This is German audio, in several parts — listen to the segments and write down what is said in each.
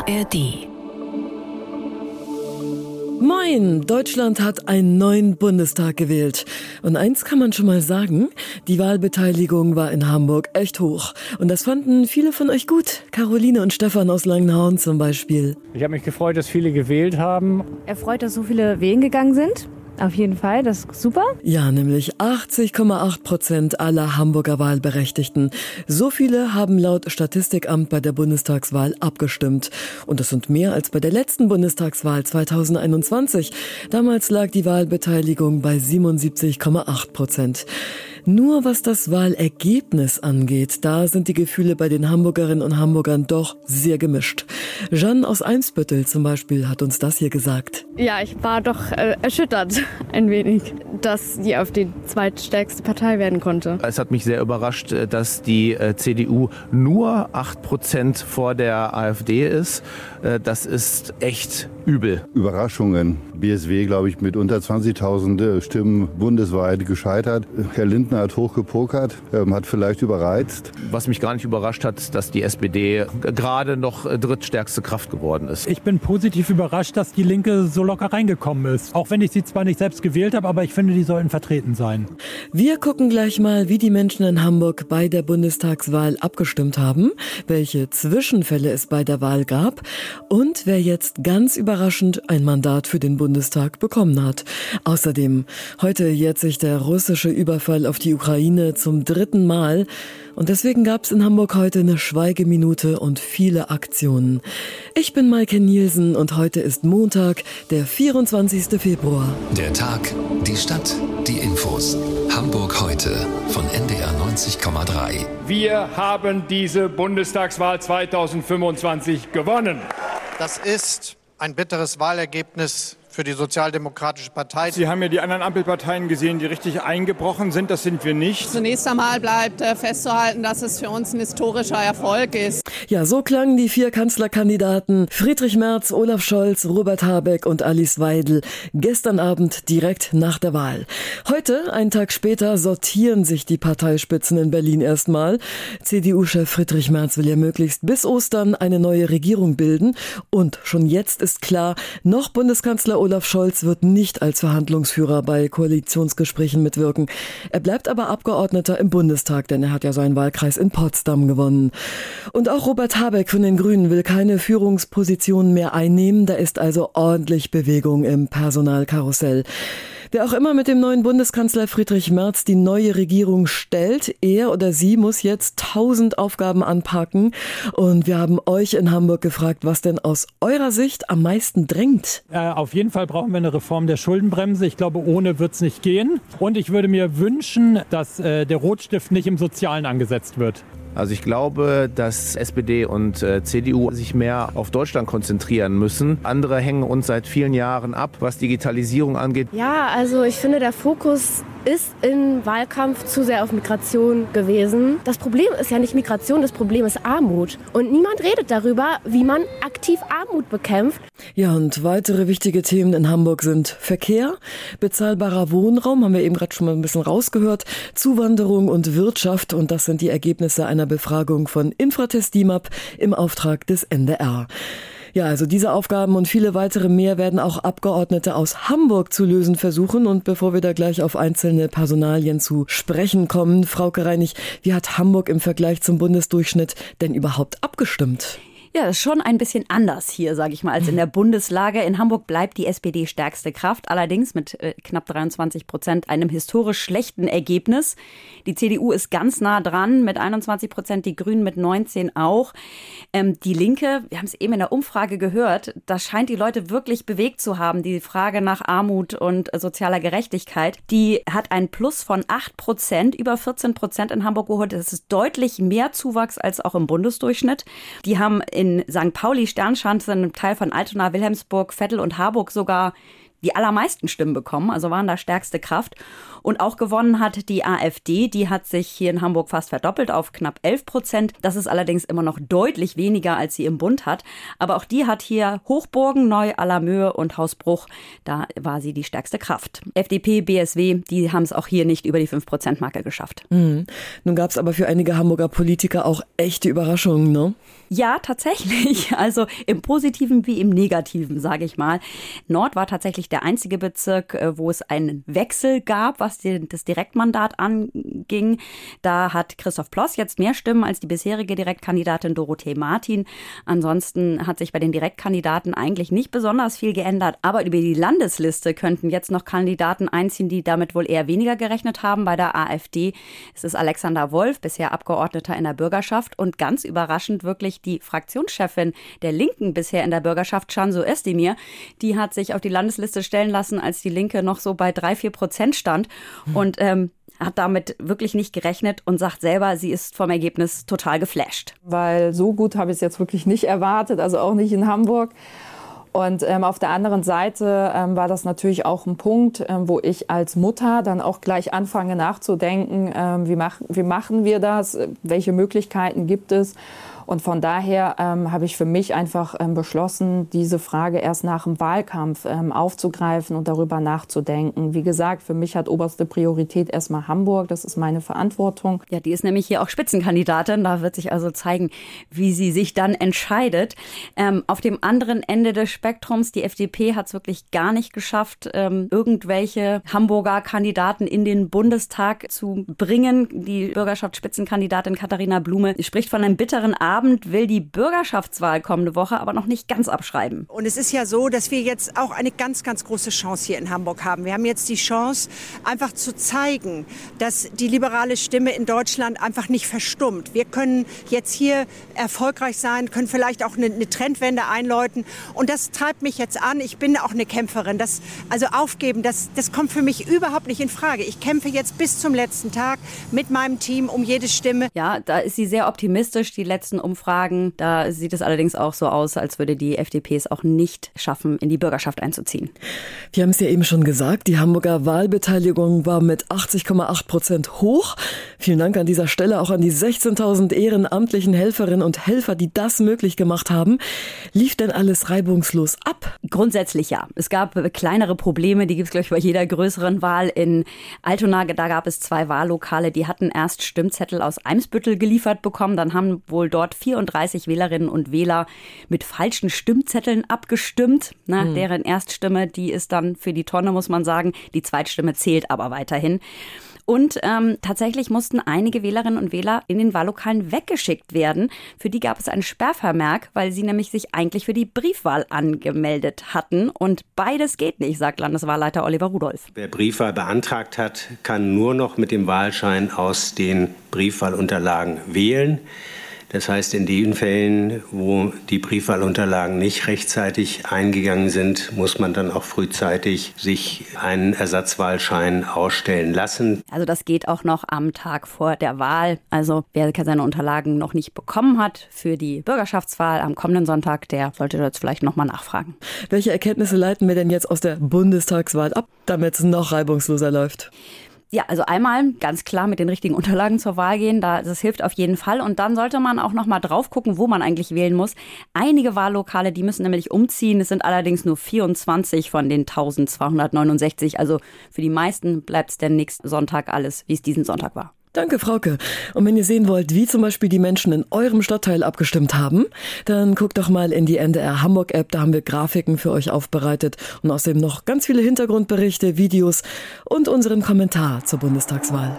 ARD. Moin! Deutschland hat einen neuen Bundestag gewählt. Und eins kann man schon mal sagen, die Wahlbeteiligung war in Hamburg echt hoch. Und das fanden viele von euch gut. Caroline und Stefan aus Langenhauen zum Beispiel. Ich habe mich gefreut, dass viele gewählt haben. Erfreut, dass so viele wählen gegangen sind. Auf jeden Fall, das ist super. Ja, nämlich 80,8% aller Hamburger Wahlberechtigten. So viele haben laut Statistikamt bei der Bundestagswahl abgestimmt. Und das sind mehr als bei der letzten Bundestagswahl 2021. Damals lag die Wahlbeteiligung bei 77,8%. Nur was das Wahlergebnis angeht, da sind die Gefühle bei den Hamburgerinnen und Hamburgern doch sehr gemischt. Jeanne aus Eimsbüttel zum Beispiel hat uns das hier gesagt. Ja, ich war doch erschüttert ein wenig, dass die AfD zweitstärkste Partei werden konnte. Es hat mich sehr überrascht, dass die CDU nur 8% vor der AfD ist. Das ist echt übel. Überraschungen. BSW, glaube ich, mit unter 20.000 Stimmen bundesweit gescheitert. Herr Lindner hat hochgepokert, hat vielleicht überreizt. Was mich gar nicht überrascht hat, ist, dass die SPD gerade noch drittstärkste Kraft geworden ist. Ich bin positiv überrascht, dass die Linke so locker reingekommen ist. Auch wenn ich sie zwar nicht selbst gewählt habe, aber ich finde, die sollten vertreten sein. Wir gucken gleich mal, wie die Menschen in Hamburg bei der Bundestagswahl abgestimmt haben, welche Zwischenfälle es bei der Wahl gab und wer jetzt ganz überraschend ein Mandat für den Bundestag bekommen hat. Außerdem, heute jährt sich der russische Überfall auf die Ukraine zum 3. Mal. Und deswegen gab es in Hamburg heute eine Schweigeminute und viele Aktionen. Ich bin Maike Nielsen und heute ist Montag, der 24. Februar. Der Tag, die Stadt, die Infos. Hamburg heute von NDR 90,3. Wir haben diese Bundestagswahl 2025 gewonnen. Das ist ein bitteres Wahlergebnis für die Sozialdemokratische Partei. Sie haben ja die anderen Ampelparteien gesehen, die richtig eingebrochen sind. Das sind wir nicht. Zunächst einmal bleibt festzuhalten, dass es für uns ein historischer Erfolg ist. Ja, so klangen die 4 Kanzlerkandidaten Friedrich Merz, Olaf Scholz, Robert Habeck und Alice Weidel gestern Abend direkt nach der Wahl. Heute, einen Tag später, sortieren sich die Parteispitzen in Berlin erstmal. CDU-Chef Friedrich Merz will ja möglichst bis Ostern eine neue Regierung bilden. Und schon jetzt ist klar, noch Bundeskanzler Olaf Scholz wird nicht als Verhandlungsführer bei Koalitionsgesprächen mitwirken. Er bleibt aber Abgeordneter im Bundestag, denn er hat ja seinen Wahlkreis in Potsdam gewonnen. Und auch Robert Habeck von den Grünen will keine Führungsposition mehr einnehmen. Da ist also ordentlich Bewegung im Personalkarussell. Wer auch immer mit dem neuen Bundeskanzler Friedrich Merz die neue Regierung stellt, er oder sie muss jetzt 1000 Aufgaben anpacken. Und wir haben euch in Hamburg gefragt, was denn aus eurer Sicht am meisten drängt. Auf jeden Fall brauchen wir eine Reform der Schuldenbremse. Ich glaube, ohne wird es nicht gehen. Und ich würde mir wünschen, dass der Rotstift nicht im Sozialen angesetzt wird. Also ich glaube, dass SPD und CDU sich mehr auf Deutschland konzentrieren müssen. Andere hängen uns seit vielen Jahren ab, was Digitalisierung angeht. Ja, also ich finde, der Fokus ist im Wahlkampf zu sehr auf Migration gewesen. Das Problem ist ja nicht Migration, das Problem ist Armut. Und niemand redet darüber, wie man aktiv Armut bekämpft. Ja, und weitere wichtige Themen in Hamburg sind Verkehr, bezahlbarer Wohnraum, haben wir eben gerade schon mal ein bisschen rausgehört, Zuwanderung und Wirtschaft. Und das sind die Ergebnisse einer Befragung von Infratest DIMAP im Auftrag des NDR. Ja, also diese Aufgaben und viele weitere mehr werden auch Abgeordnete aus Hamburg zu lösen versuchen. Und bevor wir da gleich auf einzelne Personalien zu sprechen kommen, Frauke Reinig, wie hat Hamburg im Vergleich zum Bundesdurchschnitt denn überhaupt abgestimmt? Ja, das ist schon ein bisschen anders hier, sage ich mal, als in der Bundeslage. In Hamburg bleibt die SPD stärkste Kraft, allerdings mit knapp 23%, einem historisch schlechten Ergebnis. Die CDU ist ganz nah dran mit 21%, die Grünen mit 19% auch. Die Linke, wir haben es eben in der Umfrage gehört, da scheint die Leute wirklich bewegt zu haben. Die Frage nach Armut und sozialer Gerechtigkeit, die hat ein Plus von 8%, über 14% in Hamburg geholt. Das ist deutlich mehr Zuwachs als auch im Bundesdurchschnitt. Die haben in St. Pauli, Sternschanze, einem Teil von Altona, Wilhelmsburg, Vettel und Harburg sogar die allermeisten Stimmen bekommen, also waren da stärkste Kraft. Und auch gewonnen hat die AfD, die hat sich hier in Hamburg fast verdoppelt auf knapp 11%. Das ist allerdings immer noch deutlich weniger, als sie im Bund hat. Aber auch die hat hier Hochburgen, Neu-Allermöhe und Hausbruch. Da war sie die stärkste Kraft. FDP, BSW, die haben es auch hier nicht über die 5%-Marke geschafft. Nun gab es aber für einige Hamburger Politiker auch echte Überraschungen, ne? Ja, tatsächlich. Also im Positiven wie im Negativen, sage ich mal. Nord war tatsächlich der einzige Bezirk, wo es einen Wechsel gab, was das Direktmandat anging. Da hat Christoph Ploss jetzt mehr Stimmen als die bisherige Direktkandidatin Dorothee Martin. Ansonsten hat sich bei den Direktkandidaten eigentlich nicht besonders viel geändert. Aber über die Landesliste könnten jetzt noch Kandidaten einziehen, die damit wohl eher weniger gerechnet haben. Bei der AfD ist es Alexander Wolf, bisher Abgeordneter in der Bürgerschaft. Und ganz überraschend wirklich die Fraktionschefin der Linken bisher in der Bürgerschaft, Cansu Özdemir, die hat sich auf die Landesliste stellen lassen, als die Linke noch so bei 3-4% stand und hat damit wirklich nicht gerechnet und sagt selber, sie ist vom Ergebnis total geflasht. Weil so gut habe ich es jetzt wirklich nicht erwartet, also auch nicht in Hamburg. Und auf der anderen Seite war das natürlich auch ein Punkt, wo ich als Mutter dann auch gleich anfange nachzudenken, wie machen wir das, welche Möglichkeiten gibt es. Und von daher habe ich für mich einfach beschlossen, diese Frage erst nach dem Wahlkampf aufzugreifen und darüber nachzudenken. Wie gesagt, für mich hat oberste Priorität erstmal Hamburg. Das ist meine Verantwortung. Ja, die ist nämlich hier auch Spitzenkandidatin. Da wird sich also zeigen, wie sie sich dann entscheidet. Auf dem anderen Ende des Spektrums, die FDP hat es wirklich gar nicht geschafft, irgendwelche Hamburger Kandidaten in den Bundestag zu bringen. Die Bürgerschaftsspitzenkandidatin Katharina Blume spricht von einem bitteren Abend, will die Bürgerschaftswahl kommende Woche aber noch nicht ganz abschreiben. Und es ist ja so, dass wir jetzt auch eine ganz, ganz große Chance hier in Hamburg haben. Wir haben jetzt die Chance, einfach zu zeigen, dass die liberale Stimme in Deutschland einfach nicht verstummt. Wir können jetzt hier erfolgreich sein, können vielleicht auch eine Trendwende einläuten. Und das treibt mich jetzt an. Ich bin auch eine Kämpferin. Also aufgeben, das kommt für mich überhaupt nicht in Frage. Ich kämpfe jetzt bis zum letzten Tag mit meinem Team um jede Stimme. Ja, da ist sie sehr optimistisch. Die letzten Umfragen, da sieht es allerdings auch so aus, als würde die FDP es auch nicht schaffen, in die Bürgerschaft einzuziehen. Wir haben es ja eben schon gesagt, die Hamburger Wahlbeteiligung war mit 80,8% hoch. Vielen Dank an dieser Stelle auch an die 16.000 ehrenamtlichen Helferinnen und Helfer, die das möglich gemacht haben. Lief denn alles reibungslos ab? Grundsätzlich ja. Es gab kleinere Probleme, die gibt es, glaube ich, bei jeder größeren Wahl. In Altona, da gab es 2 Wahllokale, die hatten erst Stimmzettel aus Eimsbüttel geliefert bekommen. Dann haben wohl dort 34 Wählerinnen und Wähler mit falschen Stimmzetteln abgestimmt. Deren Erststimme, die ist dann für die Tonne, muss man sagen. Die Zweitstimme zählt aber weiterhin. Und tatsächlich mussten einige Wählerinnen und Wähler in den Wahllokalen weggeschickt werden. Für die gab es einen Sperrvermerk, weil sie nämlich sich eigentlich für die Briefwahl angemeldet hatten. Und beides geht nicht, sagt Landeswahlleiter Oliver Rudolph. Wer Briefwahl beantragt hat, kann nur noch mit dem Wahlschein aus den Briefwahlunterlagen wählen. Das heißt, in den Fällen, wo die Briefwahlunterlagen nicht rechtzeitig eingegangen sind, muss man dann auch frühzeitig sich einen Ersatzwahlschein ausstellen lassen. Also das geht auch noch am Tag vor der Wahl. Also wer seine Unterlagen noch nicht bekommen hat für die Bürgerschaftswahl am kommenden Sonntag, der sollte jetzt vielleicht nochmal nachfragen. Welche Erkenntnisse leiten wir denn jetzt aus der Bundestagswahl ab, damit es noch reibungsloser läuft? Ja, also einmal ganz klar mit den richtigen Unterlagen zur Wahl gehen, das hilft auf jeden Fall. Und dann sollte man auch noch mal drauf gucken, wo man eigentlich wählen muss. Einige Wahllokale, die müssen nämlich umziehen. Es sind allerdings nur 24 von den 1269. Also für die meisten bleibt es denn nächsten Sonntag alles, wie es diesen Sonntag war. Danke, Frauke. Und wenn ihr sehen wollt, wie zum Beispiel die Menschen in eurem Stadtteil abgestimmt haben, dann guckt doch mal in die NDR Hamburg App. Da haben wir Grafiken für euch aufbereitet und außerdem noch ganz viele Hintergrundberichte, Videos und unseren Kommentar zur Bundestagswahl.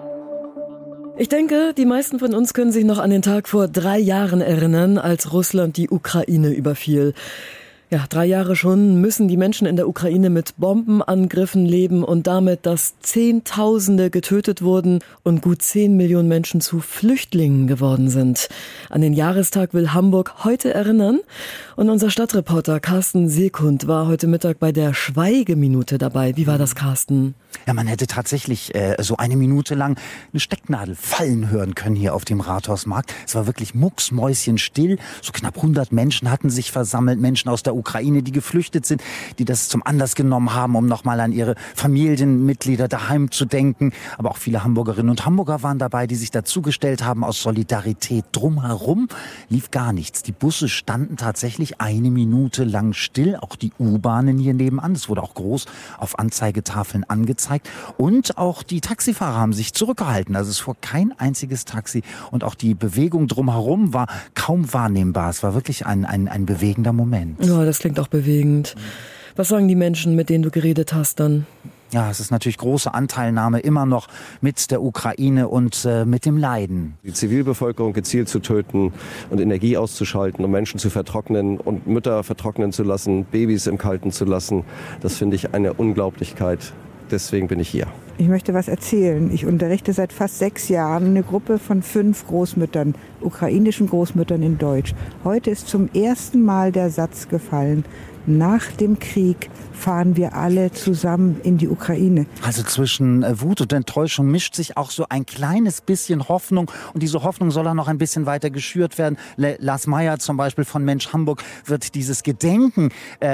Ich denke, die meisten von uns können sich noch an den Tag vor 3 Jahren erinnern, als Russland die Ukraine überfiel. Ja, 3 Jahre schon müssen die Menschen in der Ukraine mit Bombenangriffen leben und damit, dass Zehntausende getötet wurden und gut 10 Millionen Menschen zu Flüchtlingen geworden sind. An den Jahrestag will Hamburg heute erinnern und unser Stadtreporter Carsten Sekund war heute Mittag bei der Schweigeminute dabei. Wie war das, Carsten? Ja, man hätte tatsächlich so eine Minute lang eine Stecknadel fallen hören können hier auf dem Rathausmarkt. Es war wirklich mucksmäuschenstill. So knapp 100 Menschen hatten sich versammelt, Menschen aus der der Ukraine, die geflüchtet sind, die das zum Anlass genommen haben, um nochmal an ihre Familienmitglieder daheim zu denken. Aber auch viele Hamburgerinnen und Hamburger waren dabei, die sich dazugestellt haben aus Solidarität. Drumherum lief gar nichts. Die Busse standen tatsächlich 1 Minute lang still, auch die U-Bahnen hier nebenan. Das wurde auch groß auf Anzeigetafeln angezeigt. Und auch die Taxifahrer haben sich zurückgehalten. Also es fuhr kein einziges Taxi. Und auch die Bewegung drumherum war kaum wahrnehmbar. Es war wirklich ein bewegender Moment. Ja, das klingt auch bewegend. Was sagen die Menschen, mit denen du geredet hast dann? Ja, es ist natürlich große Anteilnahme immer noch mit der Ukraine und mit dem Leiden. Die Zivilbevölkerung gezielt zu töten und Energie auszuschalten, um Menschen zu vertrocknen und Mütter vertrocknen zu lassen, Babys im Kalten zu lassen, das finde ich eine Unglaublichkeit. Deswegen bin ich hier. Ich möchte was erzählen. Ich unterrichte seit fast 6 Jahren eine Gruppe von 5 Großmüttern, ukrainischen Großmüttern in Deutsch. Heute ist zum ersten Mal der Satz gefallen: Nach dem Krieg fahren wir alle zusammen in die Ukraine. Also zwischen Wut und Enttäuschung mischt sich auch so ein kleines bisschen Hoffnung. Und diese Hoffnung soll auch noch ein bisschen weiter geschürt werden. Lars Meyer zum Beispiel von Mensch Hamburg wird dieses Gedenken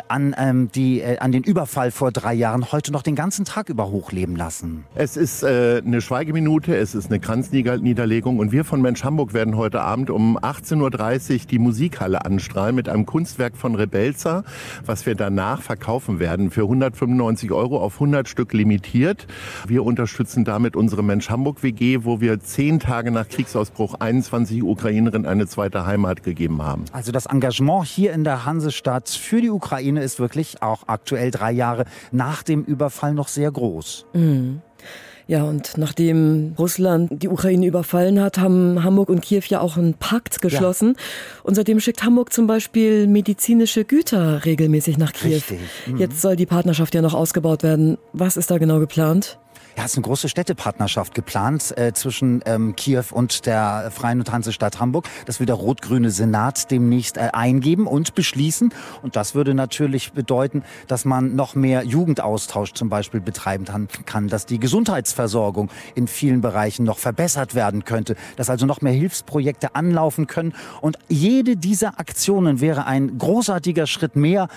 an den Überfall vor 3 Jahren heute noch den ganzen Tag über hochleben lassen. Es ist eine Schweigeminute, es ist eine Kranzniederlegung. Und wir von Mensch Hamburg werden heute Abend um 18.30 Uhr die Musikhalle anstrahlen mit einem Kunstwerk von Rebelza, was wir danach verkaufen werden für 195 € auf 100 Stück limitiert. Wir unterstützen damit unsere Mensch Hamburg WG, wo wir 10 Tage nach Kriegsausbruch 21 Ukrainerinnen eine zweite Heimat gegeben haben. Also das Engagement hier in der Hansestadt für die Ukraine ist wirklich auch aktuell 3 Jahre nach dem Überfall noch sehr groß. Mhm. Ja, und nachdem Russland die Ukraine überfallen hat, haben Hamburg und Kiew ja auch einen Pakt geschlossen. Ja. Und seitdem schickt Hamburg zum Beispiel medizinische Güter regelmäßig nach Kiew. Richtig. Mhm. Jetzt soll die Partnerschaft ja noch ausgebaut werden. Was ist da genau geplant? Ja, es ist eine große Städtepartnerschaft geplant zwischen Kiew und der Freien und Hansestadt Hamburg. Das will der rot-grüne Senat demnächst eingeben und beschließen. Und das würde natürlich bedeuten, dass man noch mehr Jugendaustausch zum Beispiel betreiben kann, dass die Gesundheitsversorgung in vielen Bereichen noch verbessert werden könnte, dass also noch mehr Hilfsprojekte anlaufen können. Und jede dieser Aktionen wäre ein großartiger Schritt mehr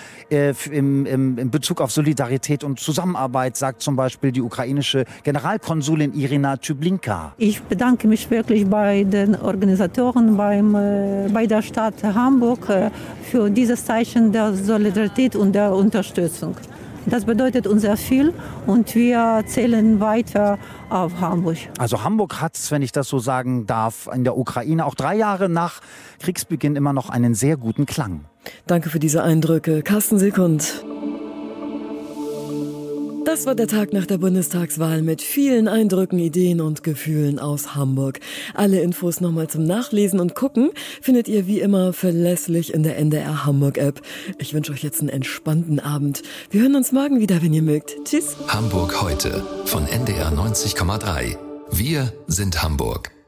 im Bezug auf Solidarität und Zusammenarbeit, sagt zum Beispiel die ukrainische Generalkonsulin Irina Tyblinka. Ich bedanke mich wirklich bei den Organisatoren, bei der Stadt Hamburg für dieses Zeichen der Solidarität und der Unterstützung. Das bedeutet uns sehr viel und wir zählen weiter auf Hamburg. Also Hamburg hat, wenn ich das so sagen darf, in der Ukraine auch 3 Jahre nach Kriegsbeginn immer noch einen sehr guten Klang. Danke für diese Eindrücke. Carsten Sekund. Das war der Tag nach der Bundestagswahl mit vielen Eindrücken, Ideen und Gefühlen aus Hamburg. Alle Infos nochmal zum Nachlesen und Gucken findet ihr wie immer verlässlich in der NDR Hamburg App. Ich wünsche euch jetzt einen entspannten Abend. Wir hören uns morgen wieder, wenn ihr mögt. Tschüss. Hamburg heute von NDR 90,3. Wir sind Hamburg.